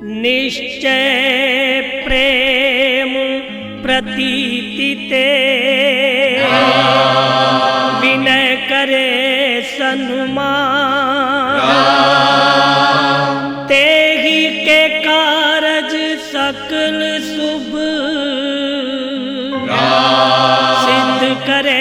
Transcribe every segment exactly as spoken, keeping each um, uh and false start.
निश्चय प्रेम प्रतीति ते विनय करे सन्मान तेहि के कारज सकल शुभ सिद्ध करे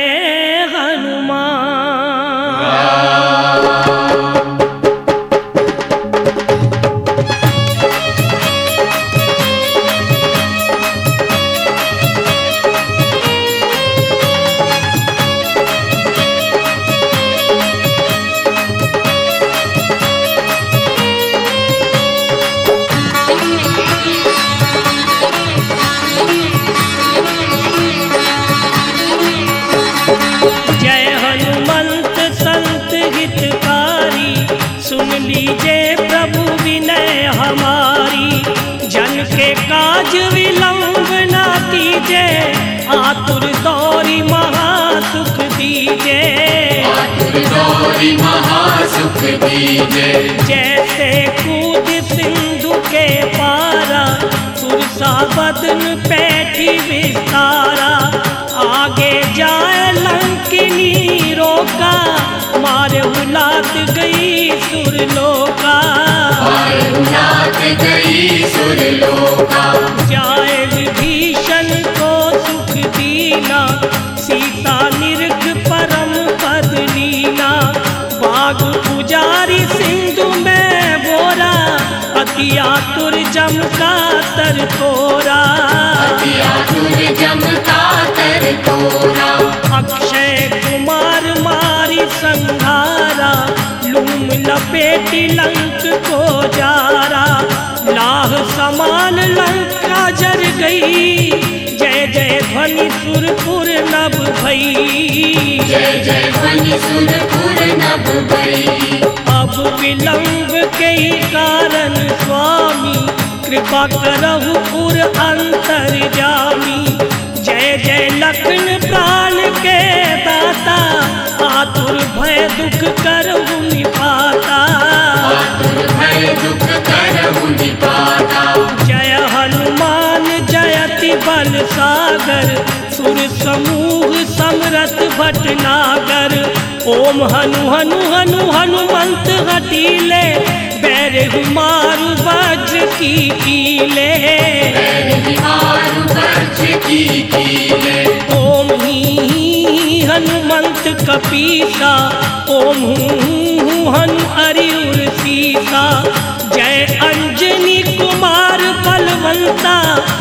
लीजे प्रभु विनय हमारी, जन के काज विलंब ना कीजे, आतुर दौरी महासुख दीजे, आतुर दौरी महासुख दीजे। जैसे कूद सिंधु के पारा, सुरसा बदन पैठी विस्तारा, आगे जाए लंकिनी रोका, मारे उलात गई सुरलोका, मारे उलात गई सुरलोका। जाए विभीषण को सुख दीना, सीता निरख परम पद लीना, बाग पुजारी सिंधु में बोरा, अति आतुर जम का तर तोरा, अति आतुर जम का तर तोरा। अक्षय कुमार मारी संहारा, लूम लपेटी लंक को जारा, लाह समान लंका जर गई, जय जय ध्वनि सुरपुर नभ भई, जय जय ध्वनि सुरपुर नभ भई। अब विलंब के कारण स्वामी, कृपा करहु पुर अंतर्यामी, जय जय लखन प्राण के दाता, आतुर भय दुख करहु निपाता, आतुर भय दुख करहु निपाता। जय हनुमान जयति बल सागर, सुर समूह समरथ भटनागर, ओम हनु हनु हनु हनुमंत हठीले, बैरहु मारु वज्र की कीले, बैरहु मारु वज्र की कीले। ओम ही हनुमंत कपीसा, ओम हूँ हनु अरियुर सीसा, जय अंजनी कुमार बलवंता,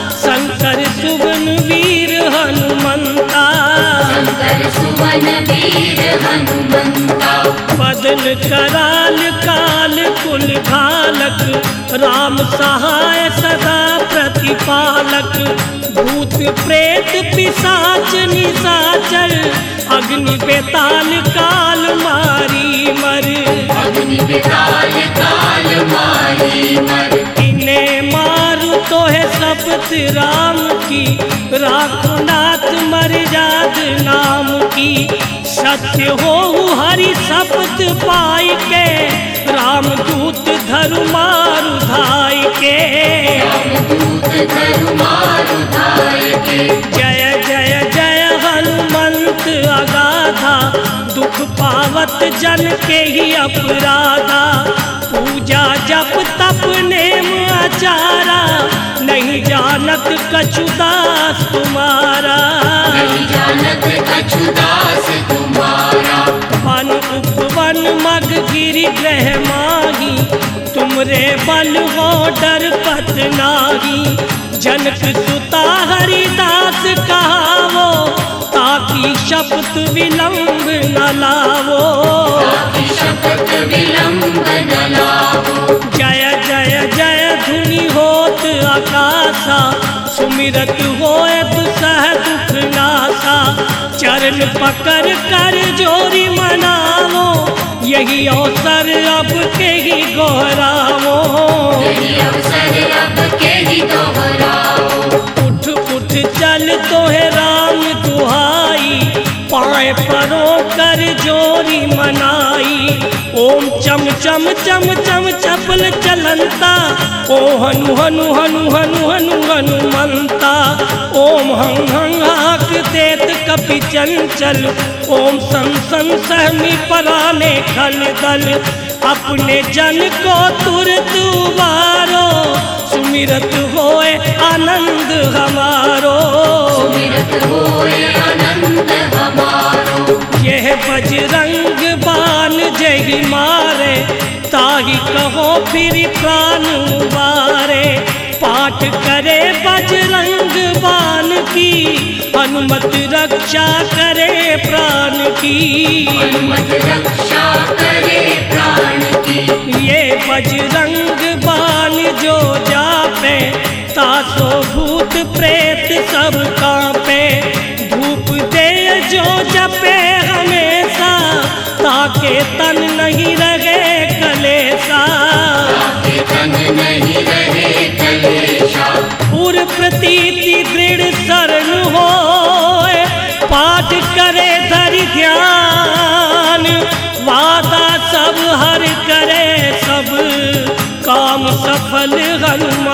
शंकर सुवन वीर हनुमंता, शंकर सुवन वीर हनुमंता। बदन कराल काल कुल घालक, राम सहाय सदा प्रतिपालक, भूत प्रेत पिशाच निशाचर, अग्नि बेताल काल मारी मर, अग्नि बेताल काल मारी मर। इन्हें मारू तो है शपथ राम की, राखो नाथ मर्याद नाम की, सत्य हो हरि शपथ पाई के, राम दूत धरु मारु धाई के, राम दूत धरु मारु धाई के। जय जय जय हनुमंत अगाधा, दुख पावत जन के ही अपराधा, पूजा जप तप नेम आचारा, नहीं जानत कछु दास तुम्हारा, नहीं जानत कछु दास तुम्हारा। वन उपवन मग गिरि ग्रह माही, तुमरे बल हो डर पत नाही, जनक सुता हरिदास कहावो, ताकि शपथ विलंब न लावो, ताकि शपथ विलंब न लावो। जय जय जय धुनि होत आकाशा, सुमिरत होए दुसह दुख नासा, चरण पकड़ कर जोरी मनावो, यही अवसर अब के ही गोहरावो, यही अवसर अब के ही दोहराओ। उठ उठ चल तो है राम दुहाई, पाए परों कर जोरी मनाई, ओम चम चम चम चम चपल चलंता ओ हनु हनु हनु हनु हनु हनुमंता ओम हं हं हाक देत कपि चंचल ओम सन सन सहमी पराने खल दल अपने जन को तुरत उबारो सुमिरत होए आनंद हमारो सुमिरत होए आनंद हमारो। यह बजरंग बान जय मारे ताहि कहो फिर प्राण उबारे पाठ करे बजरंग बान की हनुमत रक्षा करे प्राण की हनुमत रक्षा करे प्राण की। ये बजरंग बान जो जापे तासो भूत प्रेत सब कांपे धूप दे जो जपे हमेशा ताके तन नहीं रहे कलेसा ताके तन नहीं रहे कलेशा। पूर्व प्रतीति दृढ़ शरण होए पाठ करे धरि ध्यान वादा सब हर करे सब काम सफल हनुमान